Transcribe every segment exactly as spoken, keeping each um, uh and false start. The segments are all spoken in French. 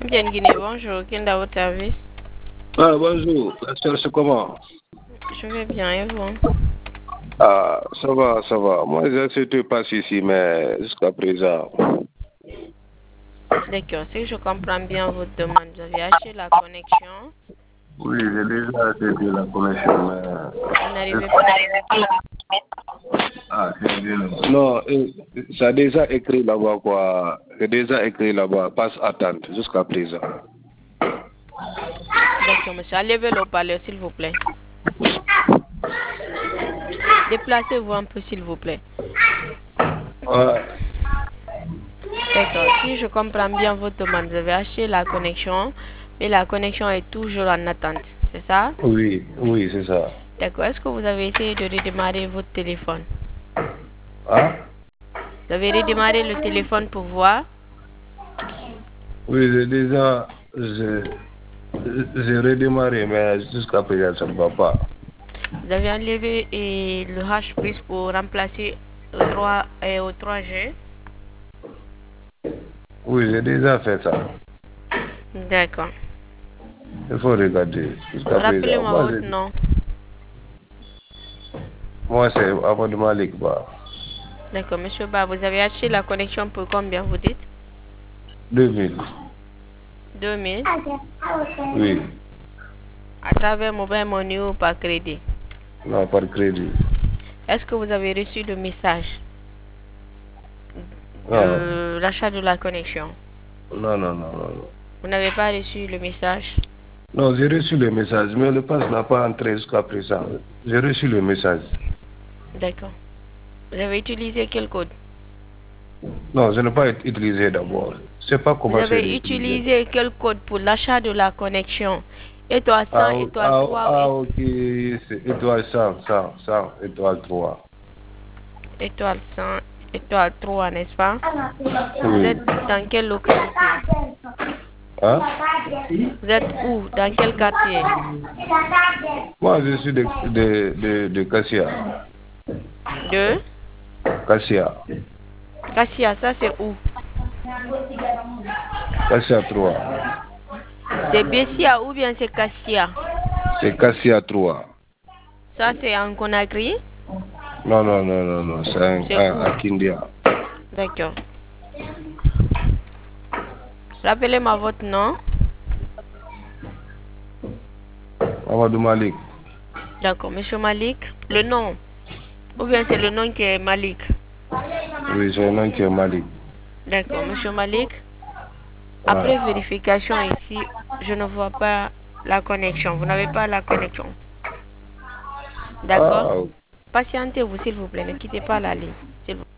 Bien Guinée, bonjour. Qui est dans votre service? Ah, bonjour. La soeur, c'est comment? Je vais bien, et vous? Ah, ça va, ça va. Moi, je passe ici, mais jusqu'à présent. D'accord. Si je comprends bien votre demande, vous avez acheté la connexion. Oui, j'ai déjà acheté la connexion, mais... Vous n'arrivez pas à connecter. Ah, c'est bien. Non, euh, ça a déjà écrit là-bas, quoi. C'est déjà écrit là-bas. Passe attente, jusqu'à présent. D'accord, monsieur. Enlevez le haut-parleur, s'il vous plaît. Déplacez-vous un peu, s'il vous plaît. Ouais. D'accord. Si je comprends bien votre demande, vous avez acheté la connexion, mais la connexion est toujours en attente. C'est ça? Oui, oui, c'est ça. D'accord. Est-ce que vous avez essayé de redémarrer votre téléphone? Hein? Vous avez redémarré le téléphone pour voir? Oui, j'ai déjà... J'ai j'ai redémarré, mais jusqu'à présent, ça ne va pas. Vous avez enlevé et le H plus pour remplacer au trois et au trois G. Oui, j'ai déjà fait ça. D'accord. Il faut regarder. Jusqu'à présent. Rappelez-moi Moi, votre je- nom. moi c'est Amadou Malik. Bah. D'accord, monsieur Ba, vous avez acheté la connexion pour combien vous dites? deux mille. deux mille. Oui. À travers mobile money ou par crédit? Non, par crédit. Est-ce que vous avez reçu le message Non, de l'achat de la connexion? non, non, non, non. Vous n'avez pas reçu le message? Non, j'ai reçu le message, mais le pass n'a pas entré jusqu'à présent. J'ai reçu le message. D'accord. Vous avez utilisé quel code? Non, je n'ai pas utilisé d'abord. Je ne sais pas Vous comment c'est avez utilisé. utilisé quel code pour l'achat de la connexion? Étoile cent, Ah, étoile ah, trois, ah, ok. C'est étoile cent, cent, cent, étoile trois. étoile cent, étoile trois, n'est-ce pas? Vous Oui. êtes dans quelle localité? Hein? Vous êtes où? Dans quel quartier? Moi, je suis de, de, de, de Cassia. De Cassia. Cassia, ça c'est où? Cassia trois. C'est Bessia ou bien c'est Cassia? C'est Cassia trois. Ça c'est en Conakry? Non, non, non, non, non. C'est un- C'est un- où? à Kindia. D'accord. Rappelez-moi votre nom. Amadou Malik. D'accord, monsieur Malik. Le nom. Ou bien c'est le nom qui est Malik? Oui, c'est un nom qui est Malik. D'accord, monsieur Malik. Ouais. Après vérification ici, je ne vois pas la connexion. Vous n'avez pas la connexion. D'accord? Ah, Patientez-vous, s'il vous plaît. Ne quittez pas la ligne. S'il vous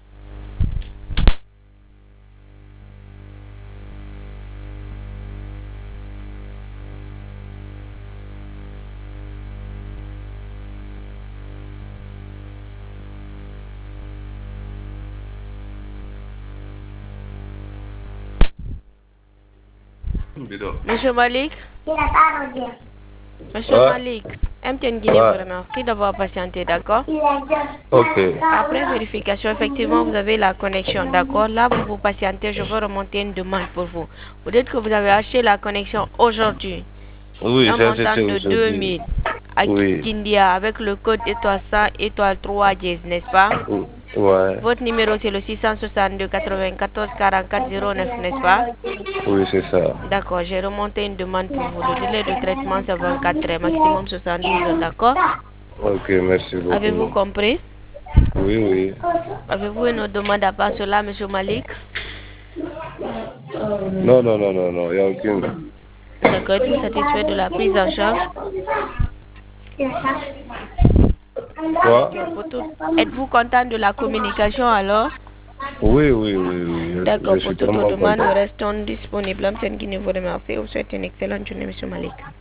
Monsieur Malik? Monsieur ouais. Malik, M T N Guinée vous Ouais. remercie d'avoir patienté, d'accord? Ok. Après vérification, effectivement, vous avez la connexion, d'accord? Là, vous vous patientez, je veux remonter une demande pour vous. Vous dites que vous avez acheté la connexion aujourd'hui, Oui, un ça c'est montant de deux aujourd'hui. mille à Oui. Kindia avec le code étoile cent, étoile trois dièse, n'est-ce pas? Ouais. Votre numéro c'est le six cent soixante-deux quatre-vingt-quatorze quarante-quatre zéro neuf, n'est-ce pas? Oui, c'est ça. D'accord, j'ai remonté une demande pour vous. Le délai de traitement c'est vingt-quatre heures, maximum soixante-douze heures, d'accord? Ok, merci beaucoup. Avez-vous compris? Oui, oui. Avez-vous une autre demande à part cela, monsieur Malik? Non, non, non, non, non, il n'y a aucune. D'accord, êtes-vous satisfait de la prise en charge? Quoi? Pour tout- Êtes-vous content de la communication alors? Oui, oui, oui, oui. Je, D'accord, je pour suis toute autre tellement demande, nous content. restons disponibles. M T N Guinée vous remercie. Vous souhaite une excellente journée, monsieur Malik.